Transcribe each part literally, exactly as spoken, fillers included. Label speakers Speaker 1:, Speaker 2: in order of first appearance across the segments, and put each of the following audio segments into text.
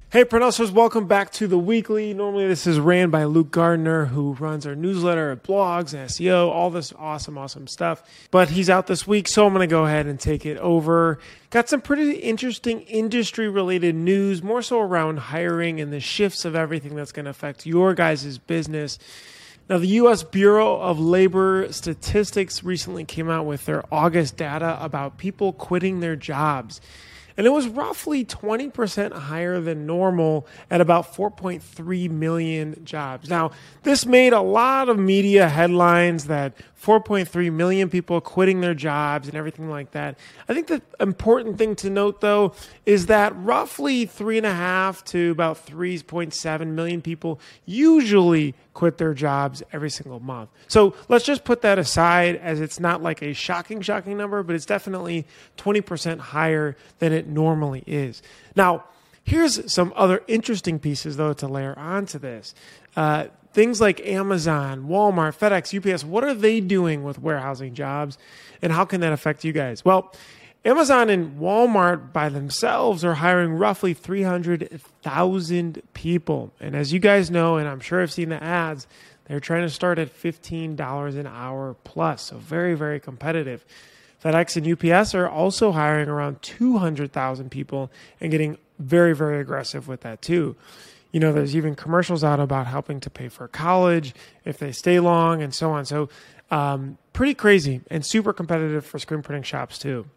Speaker 1: Hey, Pronouncers, welcome back to The Weekly. Normally this is ran by Luke Gardner, who runs our newsletter, blogs, S E O, all this awesome, awesome stuff. But he's out this week, so I'm going to go ahead and take it over. Got some pretty interesting industry-related news, more so around hiring and the shifts of everything that's going to affect your guys' business. Now, the U S Bureau of Labor Statistics recently came out with their August data about people quitting their jobs. And it was roughly twenty percent higher than normal at about four point three million jobs. Now, this made a lot of media headlines that four point three million people quitting their jobs and everything like that. I think the important thing to note, though, is that roughly three and a half to about three point seven million people usually quit their jobs every single month. So let's just put that aside, as it's not like a shocking, shocking number, but it's definitely twenty percent higher than it normally is. Now, here's some other interesting pieces, though, to layer onto this. Uh, things like Amazon, Walmart, FedEx, U P S, what are they doing with warehousing jobs, and how can that affect you guys? Well, Amazon and Walmart by themselves are hiring roughly three hundred thousand people. And as you guys know, and I'm sure I've seen the ads, they're trying to start at fifteen dollars an hour plus. So very, very competitive. FedEx and U P S are also hiring around two hundred thousand people and getting very, very aggressive with that too. You know, there's even commercials out about helping to pay for college if they stay long and so on. So um, pretty crazy and super competitive for screen printing shops too.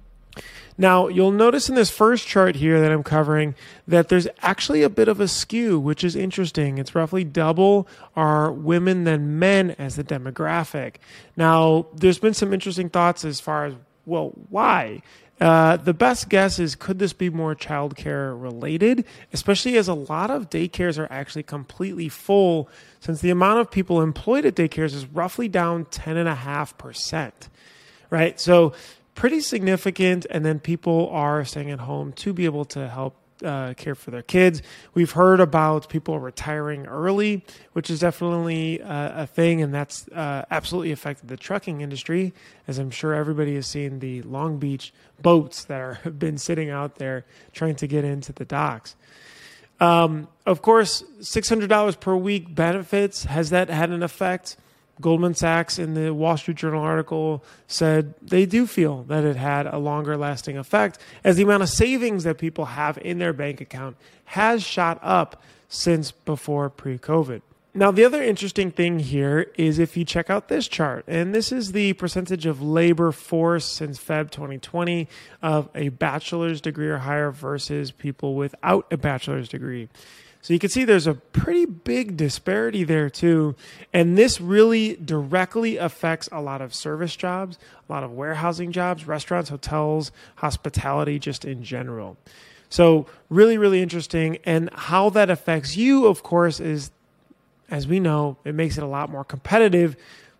Speaker 1: Now, you'll notice in this first chart here that I'm covering that there's actually a bit of a skew, which is interesting. It's roughly double our women than men as the demographic. Now, there's been some interesting thoughts as far as, well, why? Uh, the best guess is, could this be more childcare related, especially as a lot of daycares are actually completely full, since the amount of people employed at daycares is roughly down ten point five percent, right? So pretty significant, and then people are staying at home to be able to help uh, care for their kids. We've heard about people retiring early, which is definitely uh, a thing, and that's uh, absolutely affected the trucking industry, as I'm sure everybody has seen the Long Beach boats that are, have been sitting out there trying to get into the docks. Um, of course, six hundred dollars per week benefits, has that had an effect? Goldman Sachs in the Wall Street Journal article said they do feel that it had a longer lasting effect, as the amount of savings that people have in their bank account has shot up since before pre-COVID. Now, the other interesting thing here is if you check out this chart, and this is the percentage of labor force since February twenty twenty of a bachelor's degree or higher versus people without a bachelor's degree. So you can see there's a pretty big disparity there too. And this really directly affects a lot of service jobs, a lot of warehousing jobs, restaurants, hotels, hospitality, just in general. So really, really interesting. And how that affects you, of course, is, as we know, it makes it a lot more competitive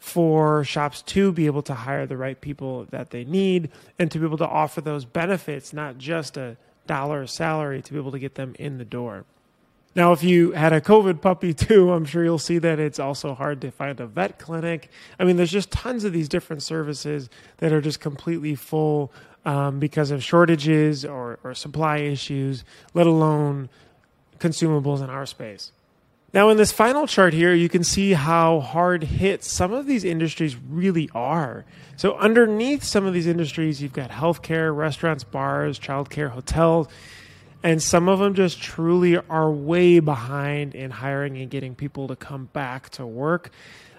Speaker 1: for shops to be able to hire the right people that they need and to be able to offer those benefits, not just a dollar salary, to be able to get them in the door. Now, if you had a COVID puppy too, I'm sure you'll see that it's also hard to find a vet clinic. I mean, there's just tons of these different services that are just completely full um, because of shortages or, or supply issues, let alone consumables in our space. Now, in this final chart here, you can see how hard hit some of these industries really are. So underneath some of these industries, you've got healthcare, restaurants, bars, childcare, hotels. And some of them just truly are way behind in hiring and getting people to come back to work.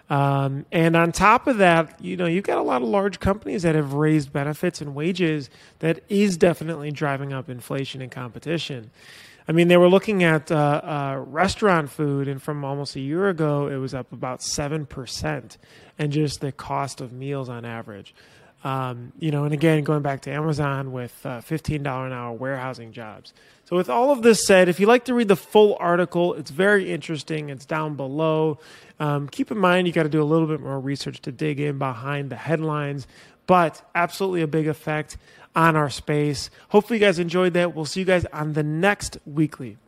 Speaker 1: Um, and on top of that, you know, you've got a lot of large companies that have raised benefits and wages that is definitely driving up inflation and competition. I mean, they were looking at uh, uh, restaurant food, and from almost a year ago, it was up about seven percent, and just the cost of meals on average. Um, you know, and again, going back to Amazon with uh, fifteen dollars an hour warehousing jobs. So with all of this said, if you'd like to read the full article, it's very interesting. It's down below. Um, keep in mind, you got to do a little bit more research to dig in behind the headlines, but absolutely a big effect on our space. Hopefully you guys enjoyed that. We'll see you guys on the next weekly.